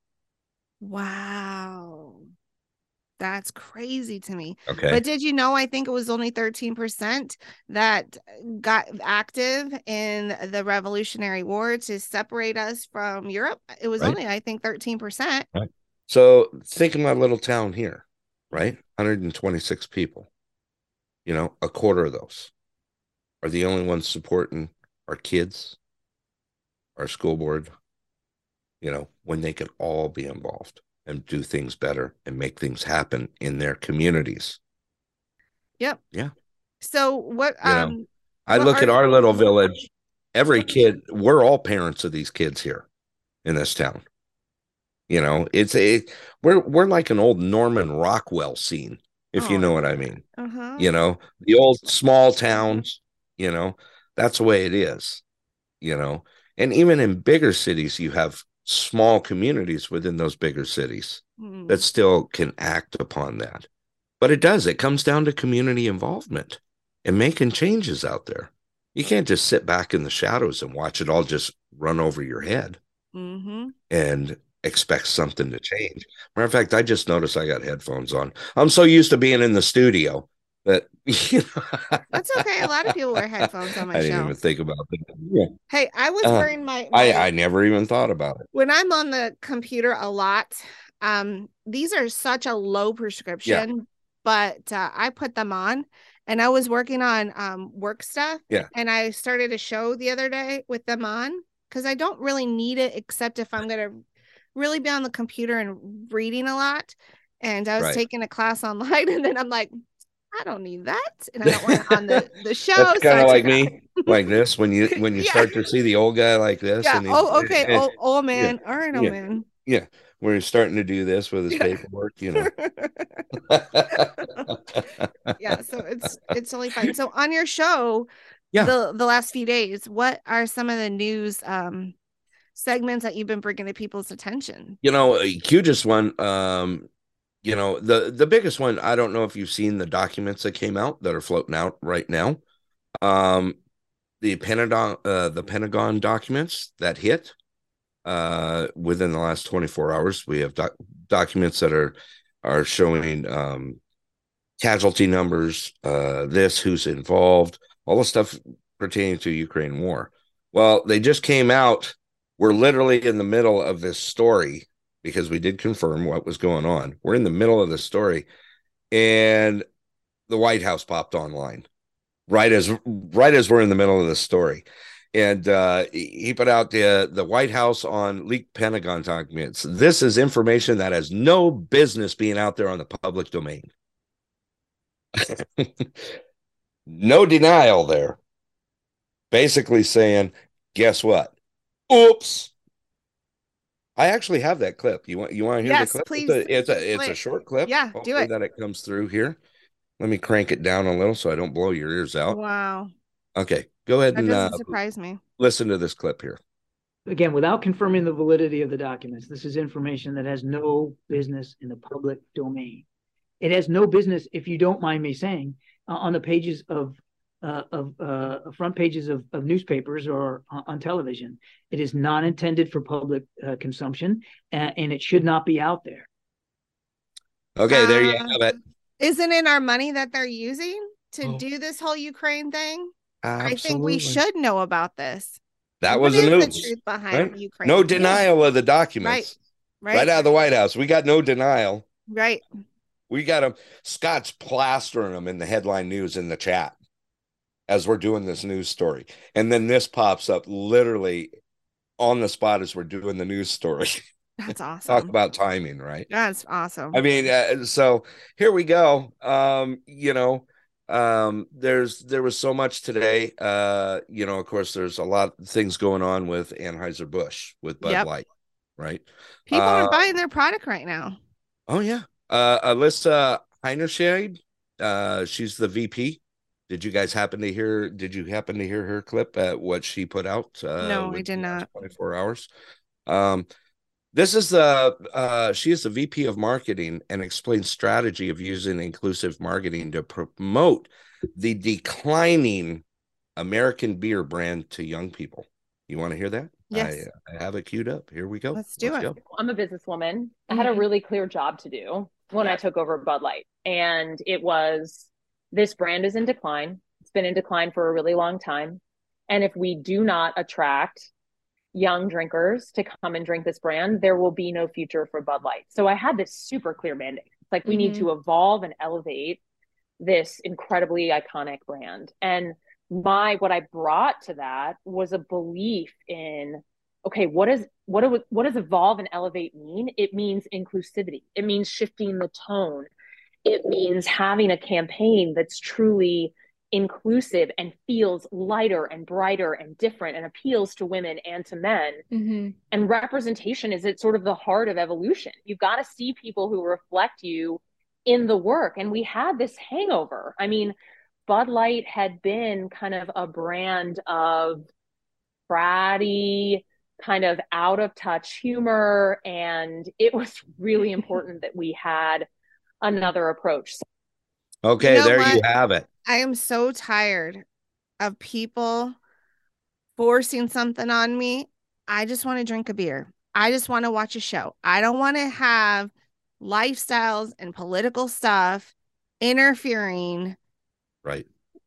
Wow. That's crazy to me. Okay. But did you know, I think it was only 13% that got active in the Revolutionary War to separate us from Europe. It was only, I think, 13%. Right. So think of my little town here, right? 126 people. A quarter of those are the only ones supporting our kids, our school board, when they could all be involved and do things better and make things happen in their communities. Yep. Yeah. So what, I look at our little village, every kid, we're all parents of these kids here in this town. We're like an old Norman Rockwell scene, if you know what I mean. Uh-huh. The old small towns, that's the way it is, and even in bigger cities, you have small communities within those bigger cities that still can act upon that. But it comes down to community involvement and making changes out there. You can't just sit back in the shadows and watch it all just run over your head and expect something to change. Matter of fact, I just noticed I got headphones on. I'm so used to being in the studio that that's okay. A lot of people wear headphones on my show. I didn't even think about that. Yeah. Hey, I was wearing my I never even thought about it. When I'm on the computer a lot, these are such a low prescription, but I put them on, and I was working on work stuff. Yeah. And I started a show the other day with them on because I don't really need it except if I'm going to really be on the computer and reading a lot. And I was taking a class online, and then I'm like, I don't need that, and I don't want it on the show. That's kind of like me, like this. When you start to see the old guy like this, yeah. And Okay, old man. All right, old man. Yeah, when he's starting to do this with his paperwork, Yeah, so it's totally fine. So on your show, the last few days, what are some of the news segments that you've been bringing to people's attention? Hugest one. The biggest one, I don't know if you've seen the documents that came out that are floating out right now. The Pentagon documents that hit within the last 24 hours. We have documents that are showing casualty numbers, who's involved, all the stuff pertaining to Ukraine war. Well, they just came out. We're literally in the middle of this story, because we did confirm what was going on. We're in the middle of the story, and the White House popped online right as we're in the middle of the story. And he put out the White House on leaked Pentagon documents. This is information that has no business being out there on the public domain. No denial there. basically saying, guess what? Oops. I actually have that clip. You want to hear the Yes, clip? please. It's a short clip. Yeah, do Hopefully it. that it comes through here. Let me crank it down a little so I don't blow your ears out. Wow. Okay, go ahead That and doesn't surprise me. listen to this clip here. Again, without confirming the validity of the documents, this is information that has no business in the public domain. It has no business, if you don't mind me saying, on the pages of front pages of newspapers or on television. It is not intended for public consumption, and it should not be out there. Okay, there you have it. Isn't it our money that they're using to do this whole Ukraine thing? Absolutely. I think we should know about this. That What was the is news. the truth behind Right? Ukraine? No denial of the documents. Right out of the White House. We got no denial. Right. We got them. Scott's plastering them in the headline news in the chat as we're doing this news story. And then this pops up literally on the spot as we're doing the news story. That's awesome. Talk about timing, right? That's awesome. I mean, so here we go. There was so much today. Of course, there's a lot of things going on with Anheuser-Busch, with Bud Light, right? People are buying their product right now. Oh, yeah. Alyssa Heinerscheid, she's the VP. Did you happen to hear her clip at what she put out? No, I did not. 24 hours. She is the VP of marketing and explains strategy of using inclusive marketing to promote the declining American beer brand to young people. You want to hear that? Yes. I have it queued up. Here we go. Let's do it. I'm a businesswoman. I had a really clear job to do when I took over Bud Light. And it was, this brand is in decline. It's been in decline for a really long time. And if we do not attract young drinkers to come and drink this brand, there will be no future for Bud Light. So I had this super clear mandate. It's like, we need to evolve and elevate this incredibly iconic brand. And what I brought to that was a belief in, okay, what does evolve and elevate mean? It means inclusivity. It means shifting the tone. It means having a campaign that's truly inclusive and feels lighter and brighter and different and appeals to women and to men. And representation is at sort of the heart of evolution. You've got to see people who reflect you in the work. And we had this hangover. I mean, Bud Light had been kind of a brand of bratty, kind of out of touch humor. And it was really important that we had another approach. Okay, you have it. I am so tired of people forcing something on me. I just want to drink a beer. I just want to watch a show. I don't want to have lifestyles and political stuff interfering. Right.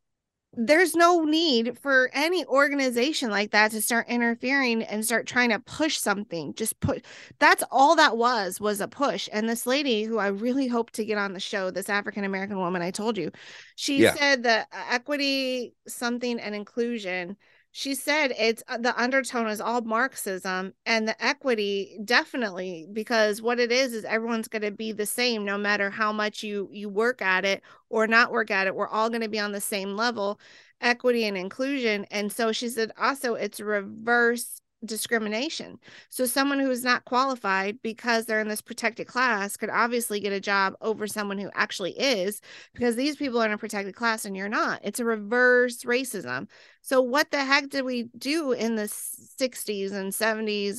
There's no need for any organization like that to start interfering and start trying to push something. That's all that was a push. And this lady who I really hope to get on the show, this African-American woman I told you, she said that equity, something, and inclusion, she said it's the undertone is all Marxism, and the equity definitely, because what it is everyone's going to be the same no matter how much you work at it or not work at it. We're all going to be on the same level, equity and inclusion. And so she said also it's reverse discrimination. So someone who is not qualified because they're in this protected class could obviously get a job over someone who actually is, because these people are in a protected class and you're not. It's a reverse racism. So what the heck did we do in the 60s and 70s,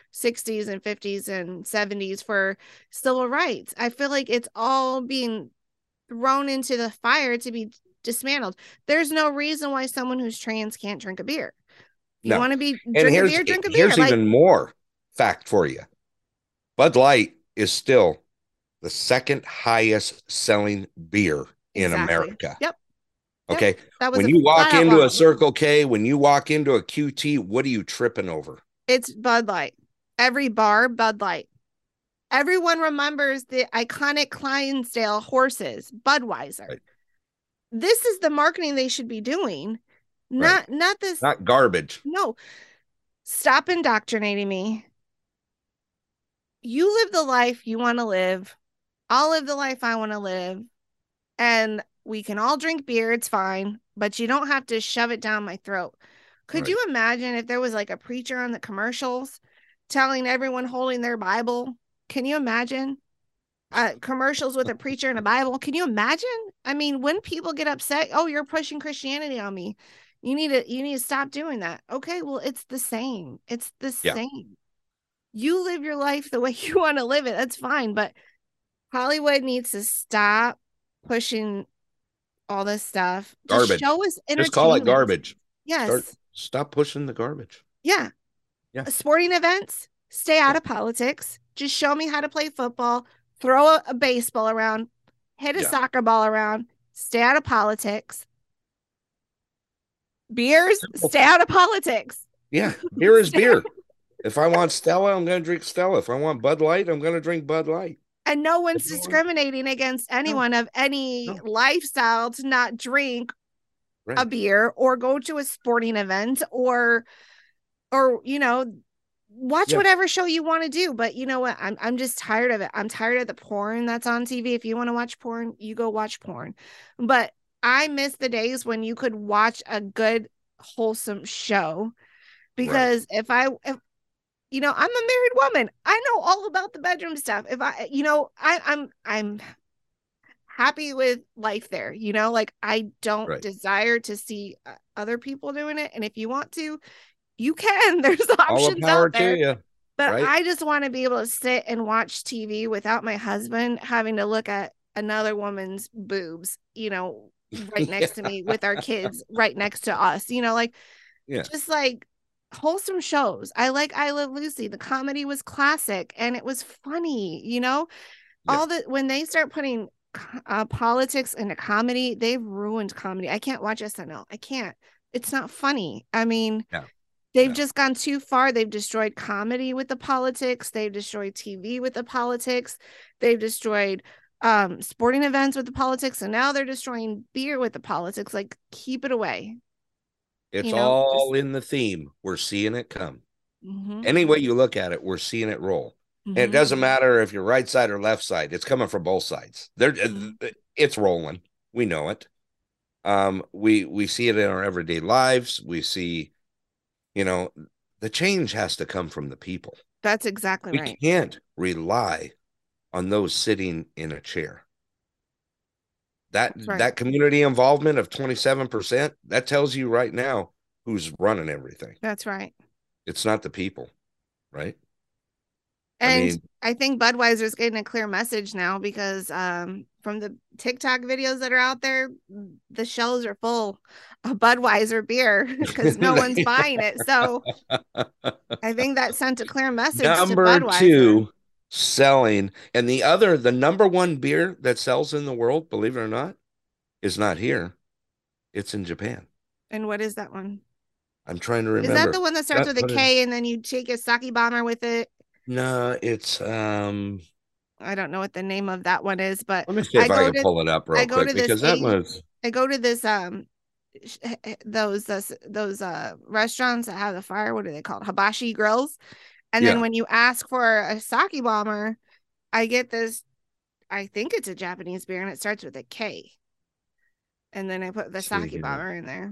60s and 50s and 70s for civil rights? I feel like it's all being thrown into the fire to be dismantled. There's no reason why someone who's trans can't drink a beer. You want to drink a beer. Here's even more fact for you. Bud Light is still the second highest selling beer in America. Yep. Okay. When you walk into a Circle K, when you walk into a QT, what are you tripping over? It's Bud Light. Every bar, Bud Light. Everyone remembers the iconic Clydesdale horses, Budweiser. Right. This is the marketing they should be doing. Not this. Not garbage. No. Stop indoctrinating me. You live the life you want to live. I'll live the life I want to live. And we can all drink beer. It's fine. But you don't have to shove it down my throat. Could Right. you imagine if there was like a preacher on the commercials telling everyone holding their Bible? Can you imagine commercials with a preacher and a Bible? Can you imagine? I mean, when people get upset, oh, you're pushing Christianity on me. You need to stop doing that. Okay, well, it's the same. It's the same. You live your life the way you want to live it. That's fine. But Hollywood needs to stop pushing all this stuff. Just Garbage. show us entertainment. Just call it garbage. Yes. Stop pushing the garbage. Yeah. Sporting events, stay out of politics. Just show me how to play football, throw a baseball around, hit a soccer ball around, stay out of politics. Beers, stay out of politics. Yeah, beer is beer. If I want Stella, I'm going to drink Stella. If I want Bud Light, I'm going to drink Bud Light. And no one's discriminating against anyone of any lifestyle to not drink a beer or go to a sporting event or watch whatever show you want to do. But you know what? I'm just tired of it. I'm tired of the porn that's on TV. If you want to watch porn, you go watch porn. But I miss the days when you could watch a good, wholesome show. Because if I'm a married woman, I know all about the bedroom stuff. If I'm happy with life there, like I don't desire to see other people doing it. And if you want to, you can. There's options out there. But I just want to be able to sit and watch TV without my husband having to look at another woman's boobs, right next to me with our kids right next to us, just like wholesome shows. I like I Love Lucy. The comedy was classic and it was funny, all when they start putting politics into comedy, they've ruined comedy. I can't watch SNL. I can't. It's not funny. I mean, they've just gone too far. They've destroyed comedy with the politics. They've destroyed TV with the politics. They've destroyed sporting events with the politics. And now they're destroying beer with the politics. Like, keep it away. It's all in the theme. We're seeing it come. Any way you look at it, we're seeing it roll. And it doesn't matter if you're right side or left side. It's coming from both sides. It's rolling. We know it. We see it in our everyday lives. We see, the change has to come from the people. That's exactly right. We can't rely on those sitting in a chair. That community involvement of 27%, that tells you right now who's running everything. That's right. It's not the people, right? And I think Budweiser's getting a clear message now because from the TikTok videos that are out there, the shelves are full of Budweiser beer because no one's buying it. So I think that sent a clear message to Budweiser. 2 selling, and the number 1 beer that sells in the world, believe it or not, is not here. It's in Japan. And what is that one? I'm trying to remember. Is that the one that starts with a K and then you take a sake bomber with it? No, it's I don't know what the name of that one is, but let me see if I can pull it up real quick because that was I go to this those restaurants that have the fire, what are they called? Hibachi grills. And then when you ask for a sake bomber, I get this, I think it's a Japanese beer and it starts with a K. And then I put the sake bomber in there.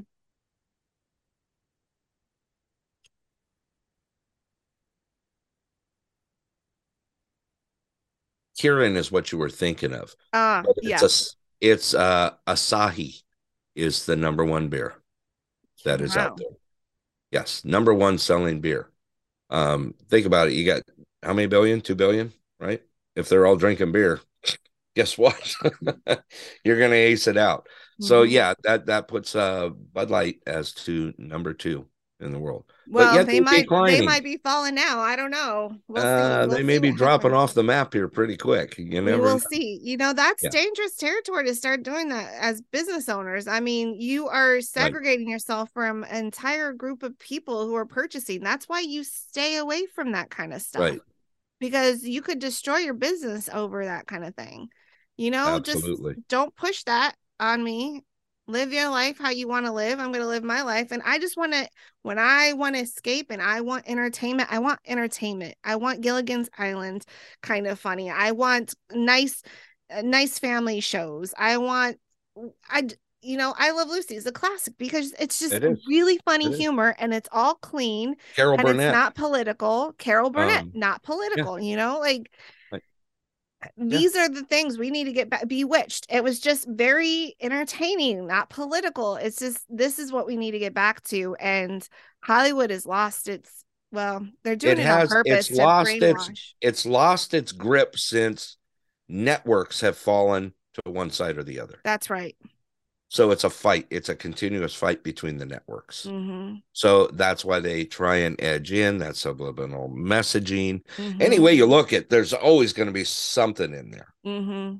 Kirin is what you were thinking of. Yes. It's Asahi is the number 1 beer that is out there. Yes, number 1 selling beer. Think about it. You got how many billion? 2 billion, right? If they're all drinking beer, guess what? You're gonna ace it out. So yeah, that puts Bud Light as number 2 in the world. Well, they might be falling now. I don't know. They may be dropping off the map here pretty quick. You never will see. That's dangerous territory to start doing that as business owners. I mean, you are segregating yourself from an entire group of people who are purchasing. That's why you stay away from that kind of stuff. Right. Because you could destroy your business over that kind of thing. Absolutely. Just don't push that on me. Live your life how you want to live. I'm going to live my life. And I just want to, when I want to escape and I want entertainment, I want entertainment. I want Gilligan's Island kind of funny. I want nice family shows. I Love Lucy is a classic because it's just It is. really funny humor and it's all clean. Carol and Burnett. It's not political. Carol Burnett, not Yeah. political, like Right. these are the things we need to get back. Bewitched. It was just very entertaining, not political. It's just, this is what we need to get back to. And Hollywood has lost its, well, they're doing it on purpose to brainwash. It's lost its grip since networks have fallen to one side or the other. That's right. So it's a fight. It's a continuous fight between the networks. Mm-hmm. So that's why they try and edge in that subliminal messaging. Mm-hmm. Any way you look at, there's always going to be something in there. Mm-hmm.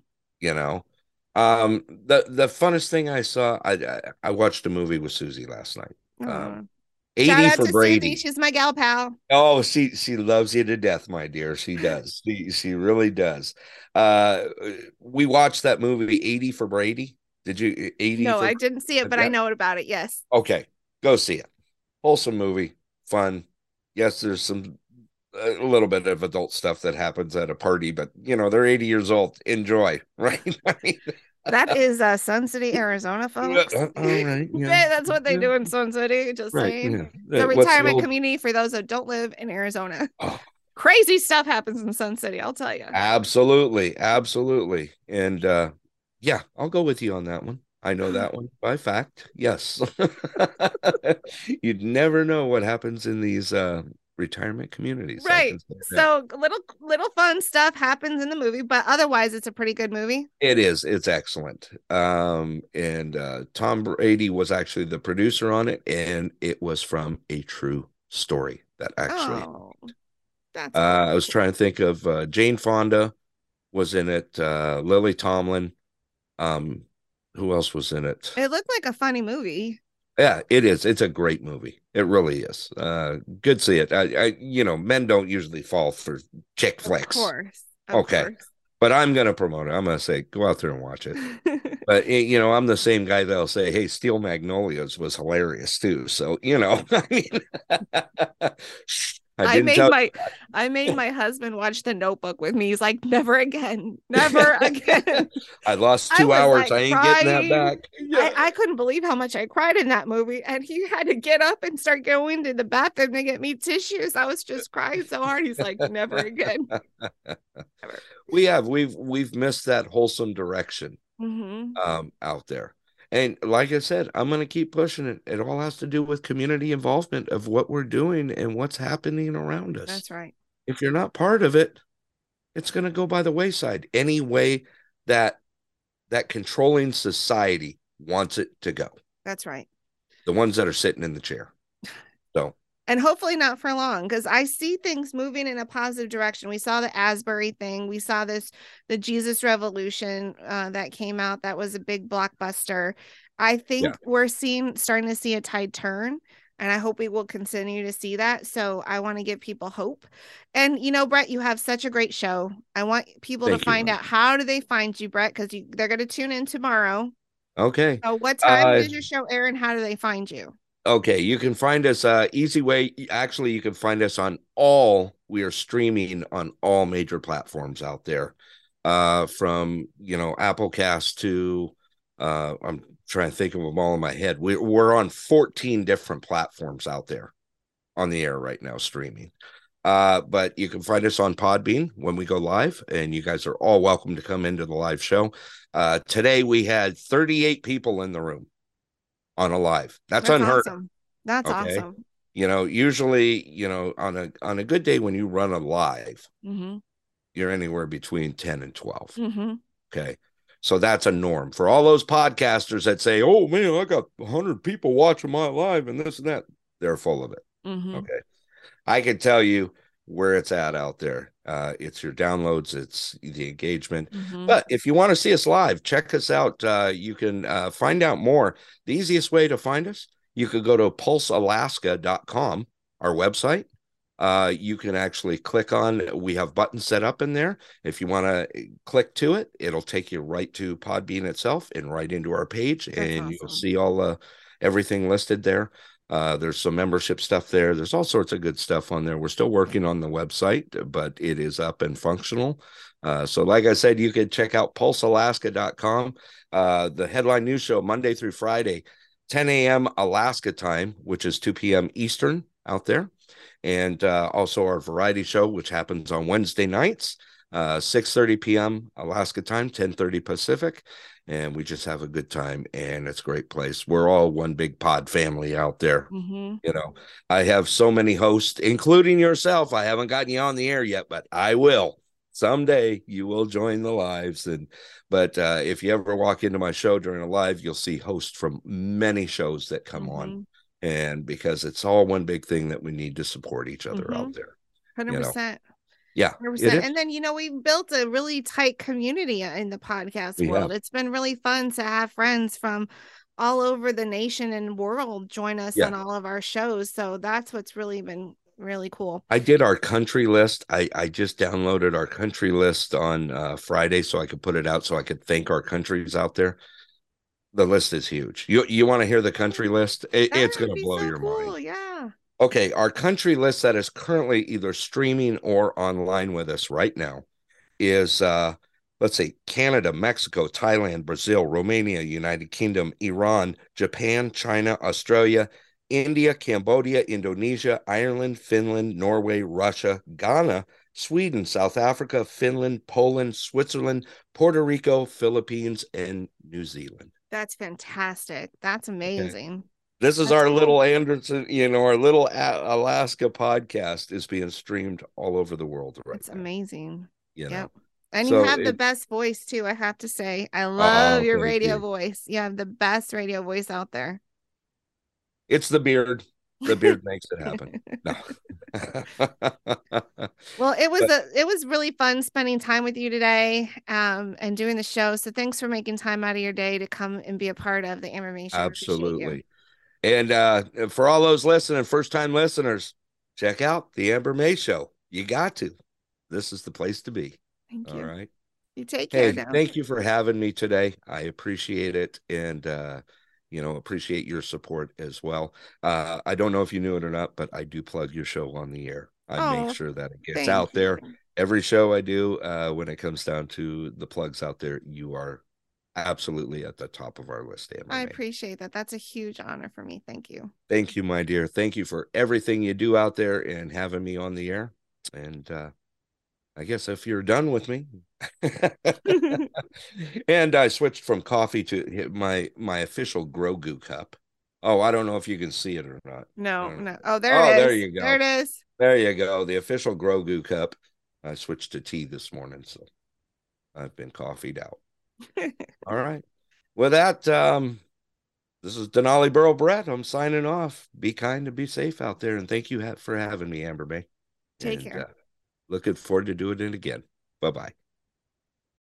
The funnest thing I saw, I watched a movie with Susie last night. 80 Shout out for to Brady. Susie. She's my gal pal. Oh, she loves you to death, my dear. She does. she really does. We watched that movie 80 for Brady. Did you? 80? No, I didn't see it, but I know about it. Yes. Okay, go see it. Wholesome movie, fun. Yes, there's a little bit of adult stuff that happens at a party, but they're 80 years old. Enjoy, right? That is Sun City, Arizona, folks. All right, yeah. That's what they do in Sun City. Just saying. Yeah. The retirement community for those that don't live in Arizona. Oh. Crazy stuff happens in Sun City, I'll tell you. Absolutely. And yeah, I'll go with you on that one. I know that one by fact. Yes. You'd never know what happens in these retirement communities. Right. So little fun stuff happens in the movie, but otherwise it's a pretty good movie. It is. It's excellent. And Tom Brady was actually the producer on it, and it was from a true story that actually that's I was trying to think of Jane Fonda was in it, Lily Tomlin. Who else was in it? It looked like a funny movie. Yeah, it is. It's a great movie. It really is. Good to see it. I men don't usually fall for chick flicks. Of course. Okay. But I'm going to promote it. I'm going to say, go out there and watch it. But, I'm the same guy that'll say, hey, Steel Magnolias was hilarious too. So, I made my husband watch The Notebook with me. He's like, never again. I lost 2 hours. I ain't getting that back. Yeah. I couldn't believe how much I cried in that movie. And he had to get up and start going to the bathroom to get me tissues. I was just crying so hard. He's like, never again. Never. We've missed that wholesome direction out there. And like I said, I'm going to keep pushing it. It all has to do with community involvement of what we're doing and what's happening around us. That's right. If you're not part of it, it's going to go by the wayside any way that controlling society wants it to go. That's right. The ones that are sitting in the chair. So. And hopefully not for long, because I see things moving in a positive direction. We saw the Asbury thing. We saw the Jesus Revolution that came out. That was a big blockbuster. I think we're starting to see a tide turn, and I hope we will continue to see that. So I want to give people hope. And, Brett, you have such a great show. I want people to find out, how do they find you, Brett? Because they're going to tune in tomorrow. Okay. So what time does your show air, and how do they find you? Okay, you can find us easy way. Actually, you can find us we are streaming on all major platforms out there. From Applecast to I'm trying to think of them all in my head. We're on 14 different platforms out there on the air right now streaming. But you can find us on Podbean when we go live, and you guys are all welcome to come into the live show. Today we had 38 people in the room on a live. That's unheard of. That's awesome. Usually, on a good day when you run a live, mm-hmm. you're anywhere between 10 and 12. Mm-hmm. Okay. So that's a norm for all those podcasters that say, oh man, I got 100 people watching my live and this and that. They're full of it. Mm-hmm. Okay. I can tell you where it's at out there. It's your downloads, it's the engagement. Mm-hmm. But if you want to see us live, check us out. You can find out more. The easiest way to find us, you could go to pulsealaska.com, our website. You can actually click on, we have buttons set up in there. If you want to click to it, it'll take you right to Podbean itself and right into our page. That's and awesome. You'll see all everything listed there. There's some membership stuff there. There's all sorts of good stuff on there. We're still working on the website, but it is up and functional. So like I said, you could check out pulsealaska.com. The headline news show Monday through Friday, 10 a.m. Alaska time, which is 2 p.m. Eastern out there. And also our variety show, which happens on Wednesday nights, 6:30 p.m. Alaska time, 10:30 Pacific. And we just have a good time, and it's a great place. We're all one big pod family out there. Mm-hmm. You know, I have so many hosts, including yourself. I haven't gotten you on the air yet, but I will. Someday you will join the lives. But if you ever walk into my show during a live, you'll see hosts from many shows that come on. And because it's all one big thing that we need to support each other out there. 100%. You know? Yeah. 100%. And then, we've built a really tight community in the podcast world. It's been really fun to have friends from all over the nation and world join us on all of our shows. So that's what's really been really cool. I did our country list. I just downloaded our country list on Friday so I could put it out so I could thank our countries out there. The list is huge. You want to hear the country list? It's going to blow your mind. Yeah. Okay, our country list that is currently either streaming or online with us right now is, let's see, Canada, Mexico, Thailand, Brazil, Romania, United Kingdom, Iran, Japan, China, Australia, India, Cambodia, Indonesia, Ireland, Finland, Norway, Russia, Ghana, Sweden, South Africa, Finland, Poland, Switzerland, Puerto Rico, Philippines, and New Zealand. That's fantastic. That's amazing. Okay. This is our little Anderson, our little Alaska podcast is being streamed all over the world right now. It's amazing. Yep. And you have the best voice too, I have to say. I love your radio voice. You have the best radio voice out there. It's the beard. The beard makes it happen. No. Well, it was really fun spending time with you today and doing the show. So thanks for making time out of your day to come and be a part of the Amber May Show. Absolutely. And for all those listening, first-time listeners, check out the Amber May Show. You got to. This is the place to be. Thank you. All right. You take care now. Thank you for having me today. I appreciate it. And, appreciate your support as well. I don't know if you knew it or not, but I do plug your show on the air. I make sure that it gets out there. Every show I do, when it comes down to the plugs out there, you are absolutely at the top of our list, Amber. I appreciate that. That's a huge honor for me. Thank you. Thank you, my dear. Thank you for everything you do out there and having me on the air. And I guess if you're done with me, and I switched from coffee to my official Grogu cup. Oh, I don't know if you can see it or not. No. Oh, there it is. There you go. There it is. There you go. The official Grogu cup. I switched to tea this morning, so I've been coffeeed out. All right. With that, this is Denali Burrow Brett. I'm signing off. Be kind and be safe out there. And thank you for having me, Amber May. Take care. Looking forward to doing it again. Bye-bye.